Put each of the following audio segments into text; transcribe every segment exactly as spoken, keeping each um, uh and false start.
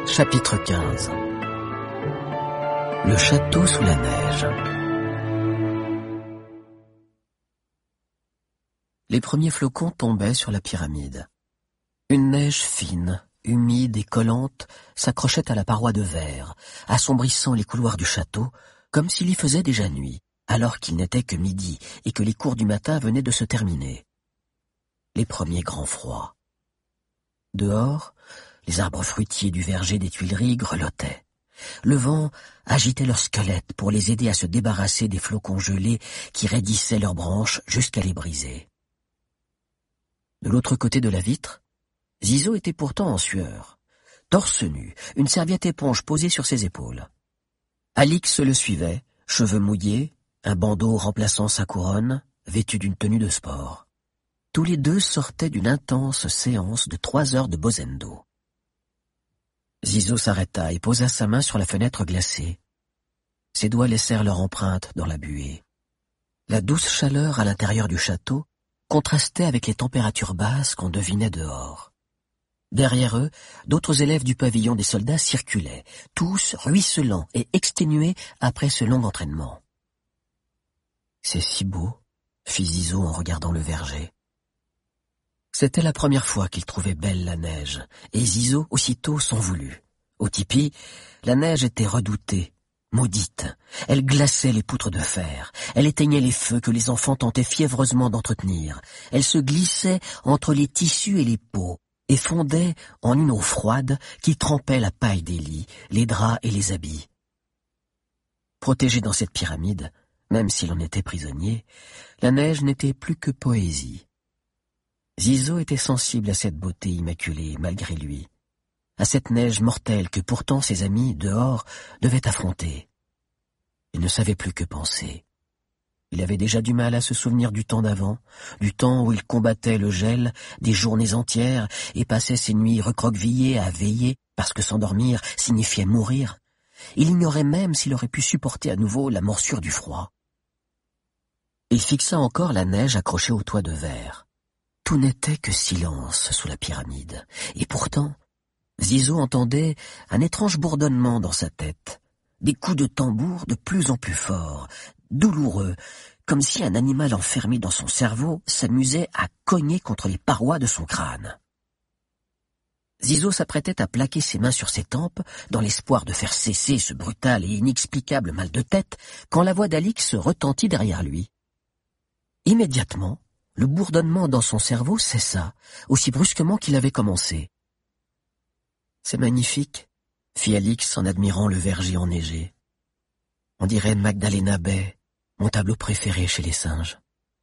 Chapitre quinze. Le château sous la neige. Les premiers flocons tombaient sur la pyramide. Une neige fine, humide et collante s'accrochait à la paroi de verre, assombrissant les couloirs du château, comme s'il y faisait déjà nuit, alors qu'il n'était que midi et que les cours du matin venaient de se terminer. Les premiers grands froids. Dehors, les arbres fruitiers du verger des Tuileries grelottaient. Le vent agitait leurs squelettes pour les aider à se débarrasser des flocons gelés qui raidissaient leurs branches jusqu'à les briser. De l'autre côté de la vitre, Zizo était pourtant en sueur. Torse nu, une serviette éponge posée sur ses épaules. Alix le suivait, cheveux mouillés, un bandeau remplaçant sa couronne, vêtu d'une tenue de sport. Tous les deux sortaient d'une intense séance de trois heures de Bozendo. Zizo s'arrêta et posa sa main sur la fenêtre glacée. Ses doigts laissèrent leur empreinte dans la buée. La douce chaleur à l'intérieur du château contrastait avec les températures basses qu'on devinait dehors. Derrière eux, d'autres élèves du pavillon des soldats circulaient, tous ruisselants et exténués après ce long entraînement. « C'est si beau », fit Zizo en regardant le verger. C'était la première fois qu'il trouvait belle la neige, et Zizo aussitôt s'en voulut. Au tipi, la neige était redoutée, maudite. Elle glaçait les poutres de fer, elle éteignait les feux que les enfants tentaient fiévreusement d'entretenir. Elle se glissait entre les tissus et les peaux, et fondait en une eau froide qui trempait la paille des lits, les draps et les habits. Protégé dans cette pyramide, même s'il en était prisonnier, la neige n'était plus que poésie. Zizo était sensible à cette beauté immaculée malgré lui, à cette neige mortelle que pourtant ses amis, dehors, devaient affronter. Il ne savait plus que penser. Il avait déjà du mal à se souvenir du temps d'avant, du temps où il combattait le gel des journées entières et passait ses nuits recroquevillées à veiller parce que s'endormir signifiait mourir. Il ignorait même s'il aurait pu supporter à nouveau la morsure du froid. Il fixa encore la neige accrochée au toit de verre. Tout n'était que silence sous la pyramide, et pourtant, Zizo entendait un étrange bourdonnement dans sa tête, des coups de tambour de plus en plus forts, douloureux, comme si un animal enfermé dans son cerveau s'amusait à cogner contre les parois de son crâne. Zizo s'apprêtait à plaquer ses mains sur ses tempes, dans l'espoir de faire cesser ce brutal et inexplicable mal de tête, quand la voix d'Alix retentit derrière lui. Immédiatement, le bourdonnement dans son cerveau cessa, aussi brusquement qu'il avait commencé. « C'est magnifique », fit Alix en admirant le verger enneigé. « On dirait Magdalena Bay, mon tableau préféré chez les singes. »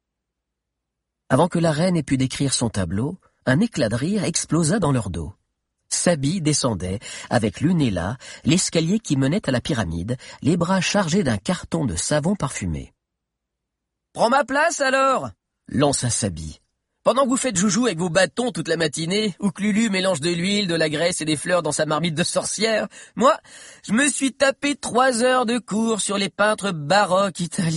Avant que la reine ait pu décrire son tableau, un éclat de rire explosa dans leur dos. Sabi descendait, avec Lunella, l'escalier qui menait à la pyramide, les bras chargés d'un carton de savon parfumé. « Prends ma place alors !» lança Sabi. « Pendant que vous faites joujou avec vos bâtons toute la matinée, ou que Lulu mélange de l'huile, de la graisse et des fleurs dans sa marmite de sorcière, moi, je me suis tapé trois heures de cours sur les peintres baroques italiens. »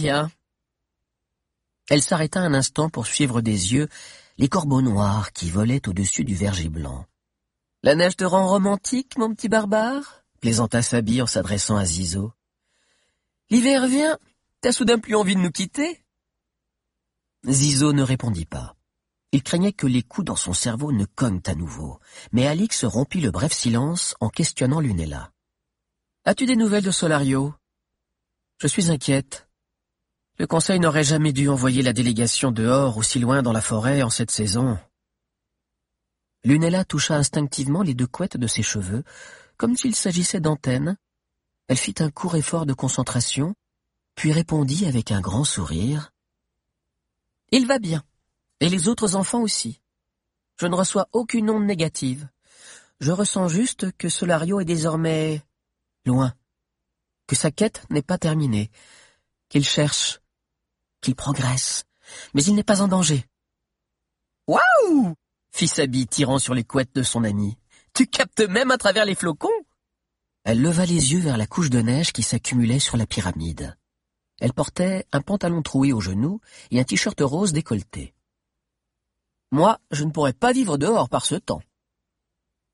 Elle s'arrêta un instant pour suivre des yeux les corbeaux noirs qui volaient au-dessus du verger blanc. « La neige te rend romantique, mon petit barbare ?» plaisanta Sabi en s'adressant à Zizo. « L'hiver vient, t'as soudain plus envie de nous quitter ?» Zizo ne répondit pas. Il craignait que les coups dans son cerveau ne cognent à nouveau, mais Alix rompit le bref silence en questionnant Lunella. « As-tu des nouvelles de Solario ? Je suis inquiète. Le conseil n'aurait jamais dû envoyer la délégation dehors aussi loin dans la forêt en cette saison. » Lunella toucha instinctivement les deux couettes de ses cheveux, comme s'il s'agissait d'antennes. Elle fit un court effort de concentration, puis répondit avec un grand sourire. « Il va bien, et les autres enfants aussi. Je ne reçois aucune onde négative. Je ressens juste que Solario est désormais loin, que sa quête n'est pas terminée, qu'il cherche, qu'il progresse, mais il n'est pas en danger. »« Waouh !» fit Sabi, tirant sur les couettes de son ami. « Tu captes même à travers les flocons ?» Elle leva les yeux vers la couche de neige qui s'accumulait sur la pyramide. Elle portait un pantalon troué aux genoux et un t-shirt rose décolleté. « Moi, je ne pourrais pas vivre dehors par ce temps. »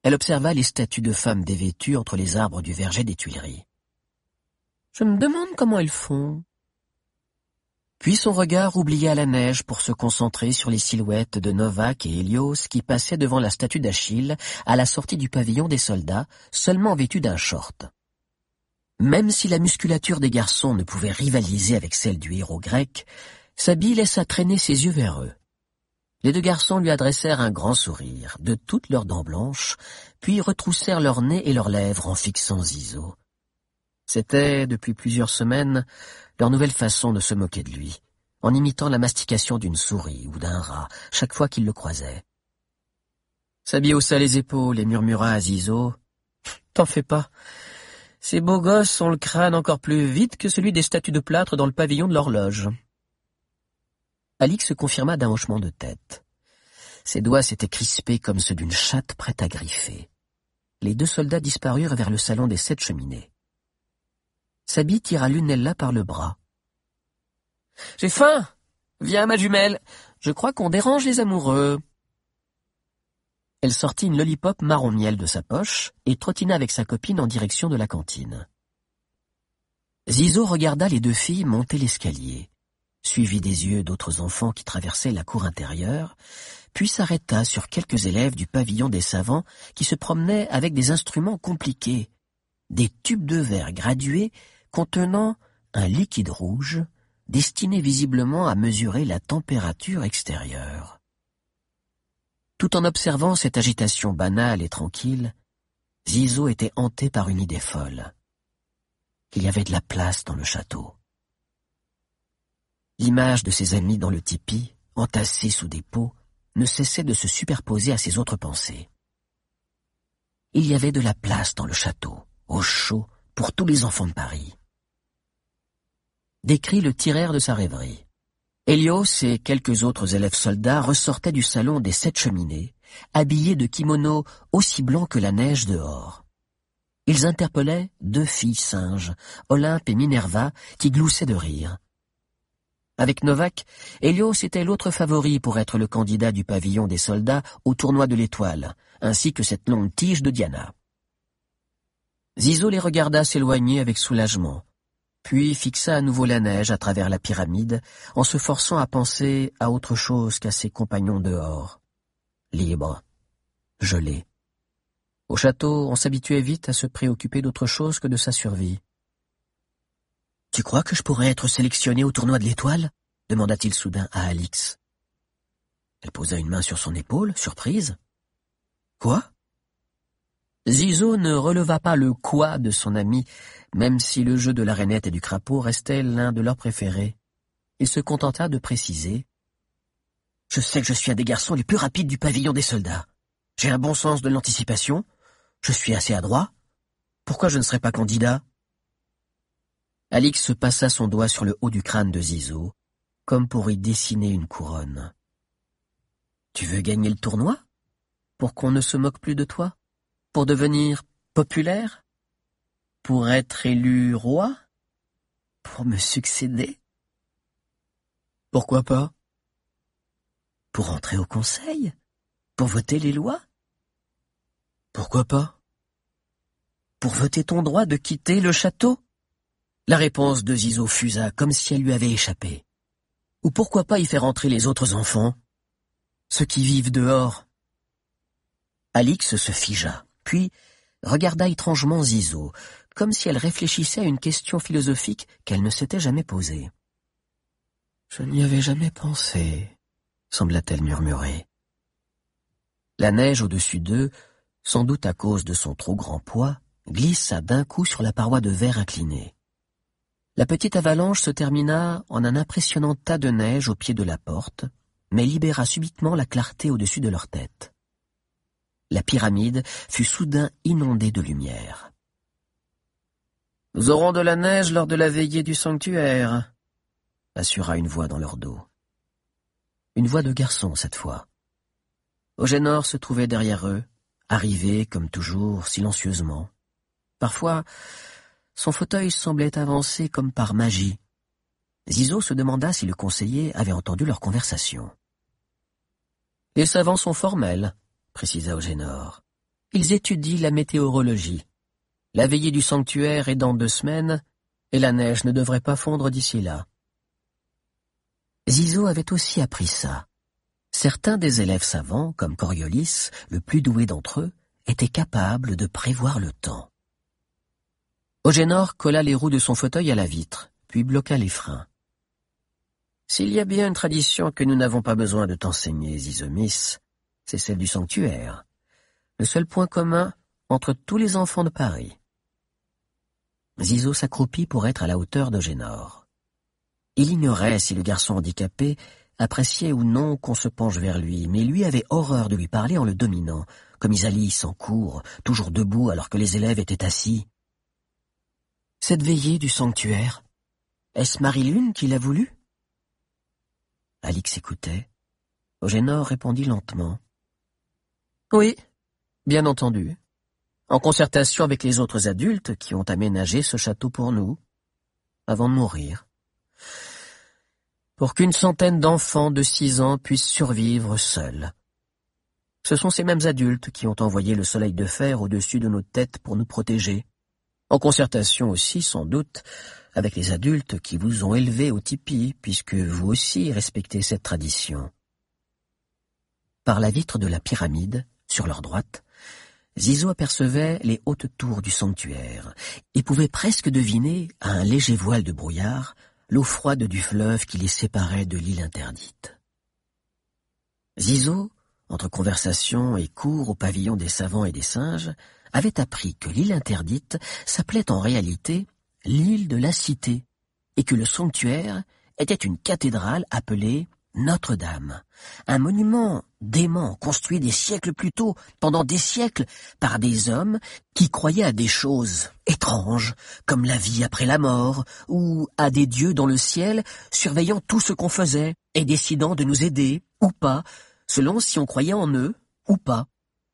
Elle observa les statues de femmes dévêtues entre les arbres du verger des Tuileries. « Je me demande comment elles font. » Puis son regard oublia la neige pour se concentrer sur les silhouettes de Novak et Hélios qui passaient devant la statue d'Achille à la sortie du pavillon des soldats, seulement vêtus d'un short. Même si la musculature des garçons ne pouvait rivaliser avec celle du héros grec, Sabie laissa traîner ses yeux vers eux. Les deux garçons lui adressèrent un grand sourire, de toutes leurs dents blanches, puis retroussèrent leur nez et leurs lèvres en fixant Zizo. C'était, depuis plusieurs semaines, leur nouvelle façon de se moquer de lui, en imitant la mastication d'une souris ou d'un rat chaque fois qu'ils le croisaient. Sabie haussa les épaules et murmura à Zizo « T'en fais pas. Ces beaux gosses ont le crâne encore plus vite que celui des statues de plâtre dans le pavillon de l'horloge. » Alix se confirma d'un hochement de tête. Ses doigts s'étaient crispés comme ceux d'une chatte prête à griffer. Les deux soldats disparurent vers le salon des sept cheminées. Sabie tira Lunella par le bras. « J'ai faim! Viens, ma jumelle! Je crois qu'on dérange les amoureux. » Elle sortit une lollipop marron miel de sa poche et trottina avec sa copine en direction de la cantine. Zizo regarda les deux filles monter l'escalier, suivit des yeux d'autres enfants qui traversaient la cour intérieure, puis s'arrêta sur quelques élèves du pavillon des savants qui se promenaient avec des instruments compliqués, des tubes de verre gradués contenant un liquide rouge destiné visiblement à mesurer la température extérieure. Tout en observant cette agitation banale et tranquille, Zizo était hanté par une idée folle. Il y avait de la place dans le château. L'image de ses amis dans le tipi, entassés sous des pots, ne cessait de se superposer à ses autres pensées. Il y avait de la place dans le château, au chaud, pour tous les enfants de Paris. Des cris le tirèrent de sa rêverie. Hélios et quelques autres élèves soldats ressortaient du salon des sept cheminées, habillés de kimonos aussi blancs que la neige dehors. Ils interpellaient deux filles singes, Olympe et Minerva, qui gloussaient de rire. Avec Novak, Hélios était l'autre favori pour être le candidat du pavillon des soldats au tournoi de l'étoile, ainsi que cette longue tige de Diana. Zizo les regarda s'éloigner avec soulagement, puis fixa à nouveau la neige à travers la pyramide, en se forçant à penser à autre chose qu'à ses compagnons dehors. Libre, gelé. Au château, on s'habituait vite à se préoccuper d'autre chose que de sa survie. « Tu crois que je pourrais être sélectionné au tournoi de l'étoile ?» demanda-t-il soudain à Alix. Elle posa une main sur son épaule, surprise. « Quoi ?» Zizo ne releva pas le « quoi » de son ami, même si le jeu de la rainette et du crapaud restait l'un de leurs préférés. Il se contenta de préciser. « Je sais que je suis un des garçons les plus rapides du pavillon des soldats. J'ai un bon sens de l'anticipation. Je suis assez adroit. Pourquoi je ne serais pas candidat ?» Alix passa son doigt sur le haut du crâne de Zizo, comme pour y dessiner une couronne. « Tu veux gagner le tournoi? Pour qu'on ne se moque plus de toi? Pour devenir populaire? Pour être élu roi? Pour me succéder? Pourquoi pas? Pour entrer au conseil? Pour voter les lois? Pourquoi pas? Pour voter ton droit de quitter le château? » La réponse de Zizo fusa comme si elle lui avait échappé. Ou pourquoi pas y faire entrer les autres enfants? Ceux qui vivent dehors? Alix se figea, puis regarda étrangement Zizo, comme si elle réfléchissait à une question philosophique qu'elle ne s'était jamais posée. « Je n'y avais jamais pensé, » sembla-t-elle murmurer. La neige au-dessus d'eux, sans doute à cause de son trop grand poids, glissa d'un coup sur la paroi de verre inclinée. La petite avalanche se termina en un impressionnant tas de neige au pied de la porte, mais libéra subitement la clarté au-dessus de leur tête. La pyramide fut soudain inondée de lumière. « Nous aurons de la neige lors de la veillée du sanctuaire », assura une voix dans leur dos. Une voix de garçon cette fois. Eugénor se trouvait derrière eux, arrivé, comme toujours, silencieusement. Parfois, son fauteuil semblait avancer comme par magie. Zizo se demanda si le conseiller avait entendu leur conversation. « Les savants sont formels, » précisa Eugénor. « ils étudient la météorologie. La veillée du sanctuaire est dans deux semaines, et la neige ne devrait pas fondre d'ici là. Zizo avait aussi appris ça. Certains des élèves savants, comme Coriolis, le plus doué d'entre eux, étaient capables de prévoir le temps. Ogénor colla les roues de son fauteuil à la vitre, puis bloqua les freins. « S'il y a bien une tradition que nous n'avons pas besoin de t'enseigner, Zizomis, c'est celle du sanctuaire. Le seul point commun entre tous les enfants de Paris. » Zizo s'accroupit pour être à la hauteur d'Ogénor. Il ignorait si le garçon handicapé appréciait ou non qu'on se penche vers lui, mais lui avait horreur de lui parler en le dominant, comme Isalis en cours, toujours debout alors que les élèves étaient assis. « Cette veillée du sanctuaire, est-ce Marie-Lune qui l'a voulu ?» Alix écoutait. Ogénor répondit lentement. « Oui, bien entendu, en concertation avec les autres adultes qui ont aménagé ce château pour nous, avant de mourir. Pour qu'une centaine d'enfants de six ans puissent survivre seuls. Ce sont ces mêmes adultes qui ont envoyé le soleil de fer au-dessus de nos têtes pour nous protéger, en concertation aussi, sans doute, avec les adultes qui vous ont élevés au tipi, puisque vous aussi respectez cette tradition. » Par la vitre de la pyramide, sur leur droite, Zizo apercevait les hautes tours du sanctuaire et pouvait presque deviner, à un léger voile de brouillard, l'eau froide du fleuve qui les séparait de l'île interdite. Zizo, entre conversation et cours au pavillon des savants et des singes, avait appris que l'île interdite s'appelait en réalité l'île de la Cité, et que le sanctuaire était une cathédrale appelée Notre-Dame, un monument dément construit des siècles plus tôt, pendant des siècles, par des hommes qui croyaient à des choses étranges, comme la vie après la mort, ou à des dieux dans le ciel surveillant tout ce qu'on faisait et décidant de nous aider, ou pas, selon si on croyait en eux, ou pas.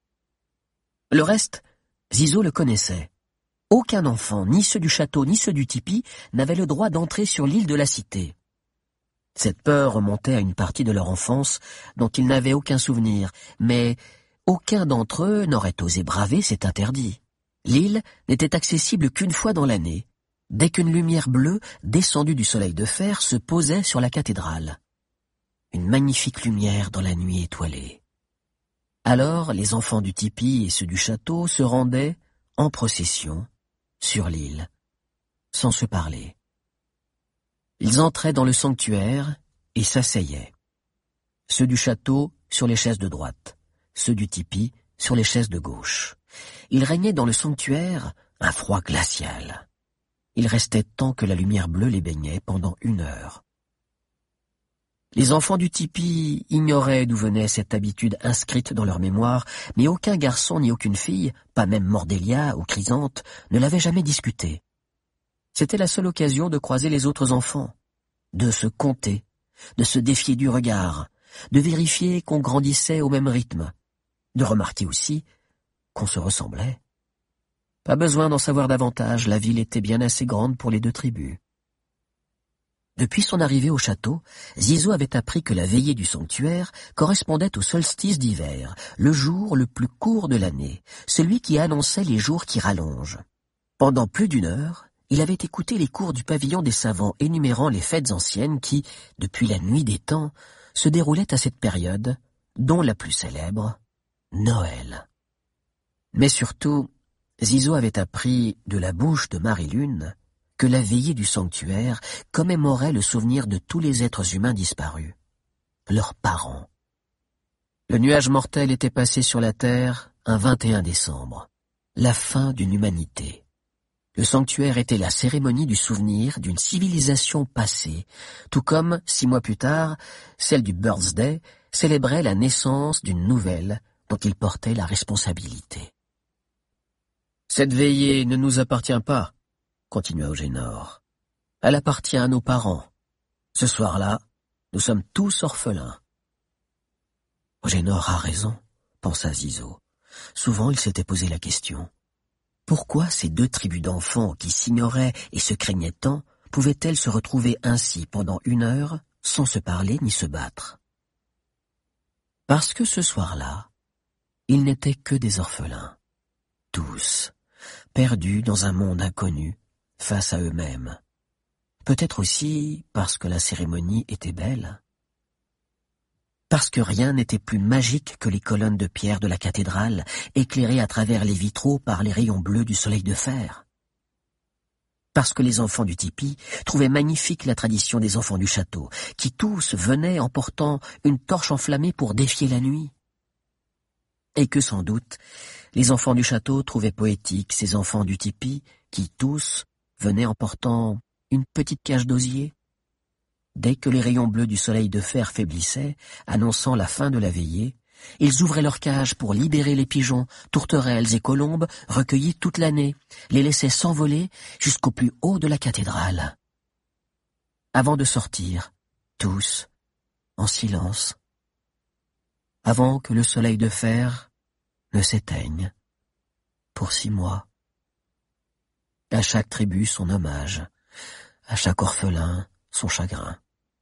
Le reste, Zizo le connaissait. Aucun enfant, ni ceux du château, ni ceux du tipi, n'avait le droit d'entrer sur l'île de la Cité. Cette peur remontait à une partie de leur enfance dont ils n'avaient aucun souvenir, mais aucun d'entre eux n'aurait osé braver cet interdit. L'île n'était accessible qu'une fois dans l'année, dès qu'une lumière bleue, descendue du soleil de fer, se posait sur la cathédrale. Une magnifique lumière dans la nuit étoilée. Alors les enfants du tipi et ceux du château se rendaient, en procession, sur l'île, sans se parler. Ils entraient dans le sanctuaire et s'asseyaient. Ceux du château sur les chaises de droite, ceux du tipi sur les chaises de gauche. Il régnait dans le sanctuaire un froid glacial. Il restait tant que la lumière bleue les baignait pendant une heure. Les enfants du tipi ignoraient d'où venait cette habitude inscrite dans leur mémoire, mais aucun garçon ni aucune fille, pas même Mordélia ou Chrysanthe, ne l'avait jamais discuté. C'était la seule occasion de croiser les autres enfants, de se compter, de se défier du regard, de vérifier qu'on grandissait au même rythme, de remarquer aussi qu'on se ressemblait. Pas besoin d'en savoir davantage, la ville était bien assez grande pour les deux tribus. Depuis son arrivée au château, Zizo avait appris que la veillée du sanctuaire correspondait au solstice d'hiver, le jour le plus court de l'année, celui qui annonçait les jours qui rallongent. Pendant plus d'une heure, il avait écouté les cours du pavillon des savants énumérant les fêtes anciennes qui, depuis la nuit des temps, se déroulaient à cette période, dont la plus célèbre, Noël. Mais surtout, Zizo avait appris de la bouche de Marie-Lune que la veillée du sanctuaire commémorait le souvenir de tous les êtres humains disparus, leurs parents. Le nuage mortel était passé sur la terre un vingt et un décembre, la fin d'une humanité. Le sanctuaire était la cérémonie du souvenir d'une civilisation passée, tout comme, six mois plus tard, celle du Birthday célébrait la naissance d'une nouvelle dont il portait la responsabilité. « Cette veillée ne nous appartient pas, » continua Ogénor. « Elle appartient à nos parents. Ce soir-là, nous sommes tous orphelins. » Ogénor a raison, pensa Zizo. Souvent il s'était posé la question. Pourquoi ces deux tribus d'enfants qui s'ignoraient et se craignaient tant pouvaient-elles se retrouver ainsi pendant une heure sans se parler ni se battre? Parce que ce soir-là, ils n'étaient que des orphelins. tous, perdus dans un monde inconnu, face à eux-mêmes. Peut-être aussi parce que la cérémonie était belle. Parce que rien n'était plus magique que les colonnes de pierre de la cathédrale, éclairées à travers les vitraux par les rayons bleus du soleil de fer. Parce que les enfants du tipi trouvaient magnifique la tradition des enfants du château, qui tous venaient en portant une torche enflammée pour défier la nuit. Et que sans doute, les enfants du château trouvaient poétiques ces enfants du tipi, qui tous venaient en portant une petite cage d'osier. Dès que les rayons bleus du soleil de fer faiblissaient, annonçant la fin de la veillée, ils ouvraient leur cage pour libérer les pigeons, tourterelles et colombes recueillis toute l'année, les laissaient s'envoler jusqu'au plus haut de la cathédrale. Avant de sortir, tous, en silence, avant que le soleil de fer ne s'éteigne, pour six mois. À chaque tribu son hommage, à chaque orphelin son chagrin.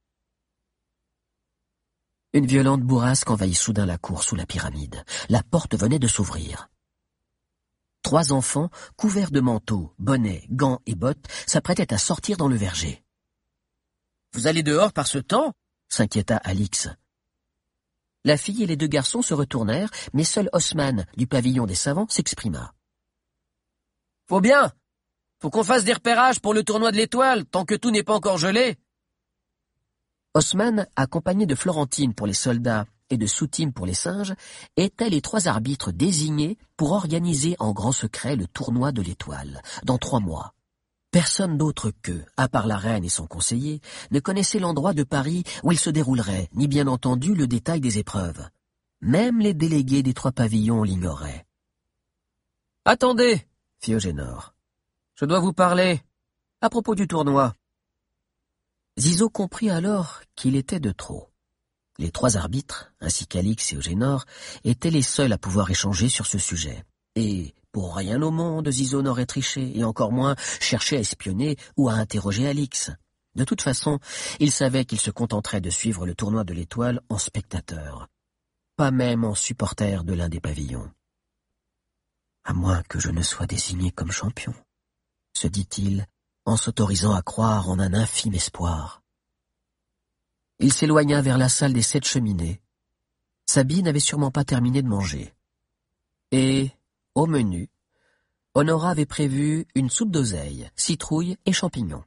Une violente bourrasque envahit soudain la cour sous la pyramide. La porte venait de s'ouvrir. Trois enfants, couverts de manteaux, bonnets, gants et bottes, s'apprêtaient à sortir dans le verger. « Vous allez dehors par ce temps ?» s'inquiéta Alix. La fille et les deux garçons se retournèrent, mais seul Osman, du pavillon des savants, s'exprima. « Faut bien! Faut qu'on fasse des repérages pour le tournoi de l'étoile, tant que tout n'est pas encore gelé. » Osman, accompagné de Florentine pour les soldats et de Soutim pour les singes, étaient les trois arbitres désignés pour organiser en grand secret le tournoi de l'étoile, dans trois mois. Personne d'autre qu'eux, à part la reine et son conseiller, ne connaissait l'endroit de Paris où il se déroulerait, ni bien entendu le détail des épreuves. Même les délégués des trois pavillons l'ignoraient. « Attendez, fit Eugénor. Je dois vous parler, à propos du tournoi. » Zizo comprit alors qu'il était de trop. Les trois arbitres, ainsi qu'Alix et Eugénor, étaient les seuls à pouvoir échanger sur ce sujet. Et, pour rien au monde, Zizo n'aurait triché, et encore moins cherché à espionner ou à interroger Alix. De toute façon, il savait qu'il se contenterait de suivre le tournoi de l'étoile en spectateur, pas même en supporter de l'un des pavillons. À moins que je ne sois désigné comme champion, se dit-il, en s'autorisant à croire en un infime espoir. Il s'éloigna vers la salle des sept cheminées. Sabine n'avait sûrement pas terminé de manger. Et, au menu, Honora avait prévu une soupe d'oseille, citrouille et champignons.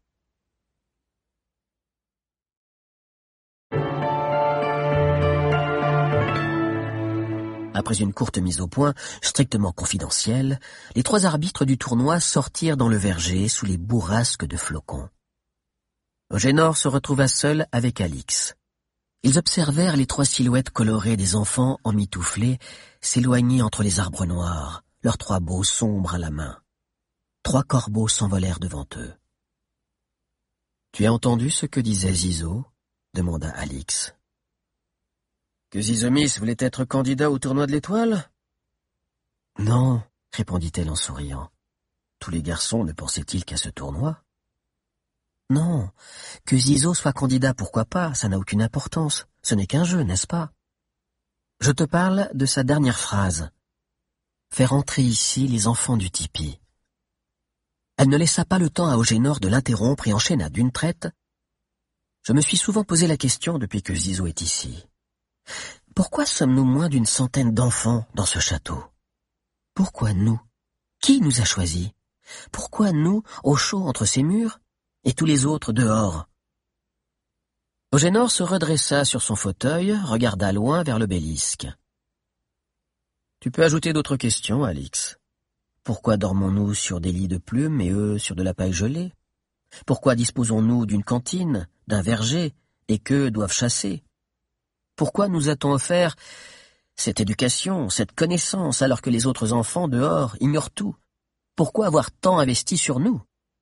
Après une courte mise au point, strictement confidentielle, les trois arbitres du tournoi sortirent dans le verger sous les bourrasques de flocons. Eugénor se retrouva seul avec Alix. Ils observèrent les trois silhouettes colorées des enfants emmitouflés s'éloigner entre les arbres noirs, leurs trois baux sombres à la main. Trois corbeaux s'envolèrent devant eux. « Tu as entendu ce que disait Zizo ?» demanda Alix. Que Zizomis voulait être candidat au tournoi de l'étoile? Non, répondit-elle en souriant. Tous les garçons ne pensaient-ils qu'à ce tournoi? Non, que Zizo soit candidat, pourquoi pas, ça n'a aucune importance. Ce n'est qu'un jeu, n'est-ce pas? Je te parle de sa dernière phrase. Faire entrer ici les enfants du tipi. Elle ne laissa pas le temps à Eugénor de l'interrompre et enchaîna d'une traite. Je me suis souvent posé la question depuis que Zizo est ici. Pourquoi sommes-nous moins d'une centaine d'enfants dans ce château? Pourquoi nous? Qui nous a choisis? Pourquoi nous, au chaud entre ces murs, et tous les autres dehors? Eugénor se redressa sur son fauteuil, regarda loin vers l'obélisque. Tu peux ajouter d'autres questions, Alix. Pourquoi dormons-nous sur des lits de plumes et eux sur de la paille gelée? Pourquoi disposons-nous d'une cantine, d'un verger, et qu'eux doivent chasser? Pourquoi nous a-t-on offert cette éducation, cette connaissance, alors que les autres enfants dehors ignorent tout? Pourquoi avoir tant investi sur nous?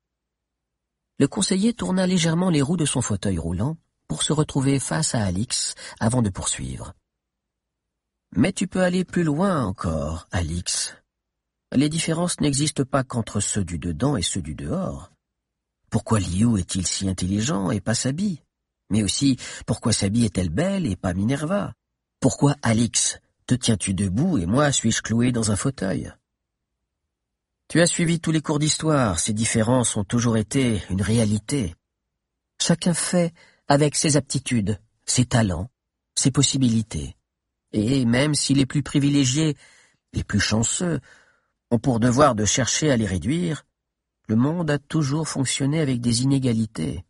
Le conseiller tourna légèrement les roues de son fauteuil roulant pour se retrouver face à Alix avant de poursuivre. Mais tu peux aller plus loin encore, Alix. Les différences n'existent pas qu'entre ceux du dedans et ceux du dehors. Pourquoi Liu est-il si intelligent et pas Sabi? Mais aussi, pourquoi Sabi est-elle belle et pas Minerva? Pourquoi, Alix, te tiens-tu debout et moi suis-je cloué dans un fauteuil? Tu as suivi tous les cours d'histoire, ces différences ont toujours été une réalité. Chacun fait avec ses aptitudes, ses talents, ses possibilités. Et même si les plus privilégiés, les plus chanceux, ont pour devoir de chercher à les réduire, le monde a toujours fonctionné avec des inégalités.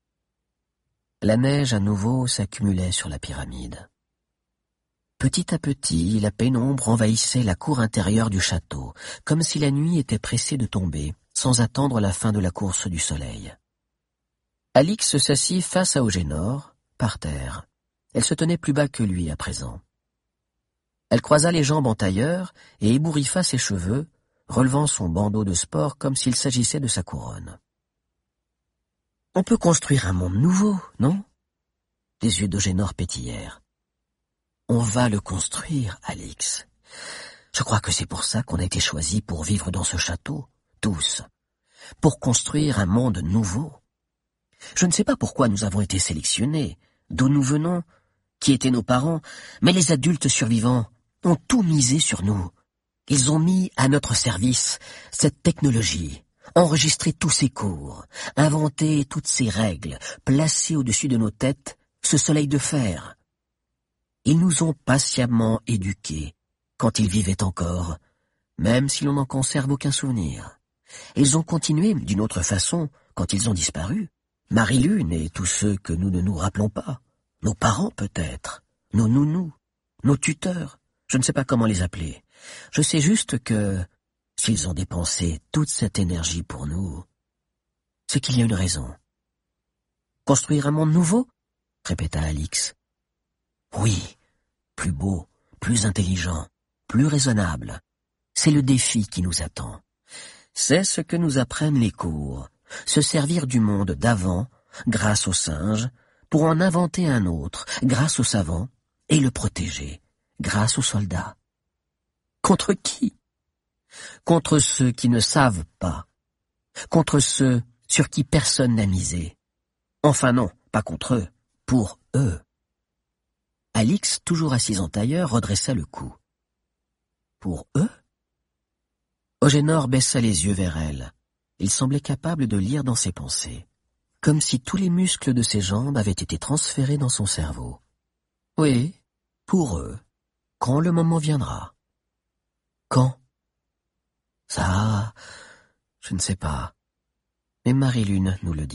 La neige à nouveau s'accumulait sur la pyramide. Petit à petit, la pénombre envahissait la cour intérieure du château, comme si la nuit était pressée de tomber, sans attendre la fin de la course du soleil. Alix s'assit face à Agénor, par terre. Elle se tenait plus bas que lui à présent. Elle croisa les jambes en tailleur et ébouriffa ses cheveux, relevant son bandeau de sport comme s'il s'agissait de sa couronne. « On peut construire un monde nouveau, non ?» Les yeux d'Agénor pétillèrent. « On va le construire, Alix. Je crois que c'est pour ça qu'on a été choisis pour vivre dans ce château, tous. Pour construire un monde nouveau. Je ne sais pas pourquoi nous avons été sélectionnés, d'où nous venons, qui étaient nos parents, mais les adultes survivants ont tout misé sur nous. Ils ont mis à notre service cette technologie, enregistré tous ces cours, inventé toutes ces règles, placé au-dessus de nos têtes ce soleil de fer. Ils nous ont patiemment éduqués quand ils vivaient encore, même si l'on n'en conserve aucun souvenir. Ils ont continué d'une autre façon quand ils ont disparu. Marie-Lune et tous ceux que nous ne nous rappelons pas. Nos parents peut-être, nos nounous, nos tuteurs, je ne sais pas comment les appeler. Je sais juste que, s'ils ont dépensé toute cette énergie pour nous, c'est qu'il y a une raison. « Construire un monde nouveau ?» répéta Alix. « Oui, plus beau, plus intelligent, plus raisonnable. C'est le défi qui nous attend. C'est ce que nous apprennent les cours, se servir du monde d'avant, grâce aux singes, pour en inventer un autre, grâce aux savants, et le protéger, grâce aux soldats. Contre qui? Contre ceux qui ne savent pas, contre ceux sur qui personne n'a misé. Enfin non, pas contre eux, pour eux. » Alix, toujours assise en tailleur, redressa le cou. « Pour eux ?» Agénor baissa les yeux vers elle. Il semblait capable de lire dans ses pensées, comme si tous les muscles de ses jambes avaient été transférés dans son cerveau. « Oui, pour eux, quand le moment viendra. »« Quand ?»« Ça, je ne sais pas, mais Marie-Lune nous le dira. »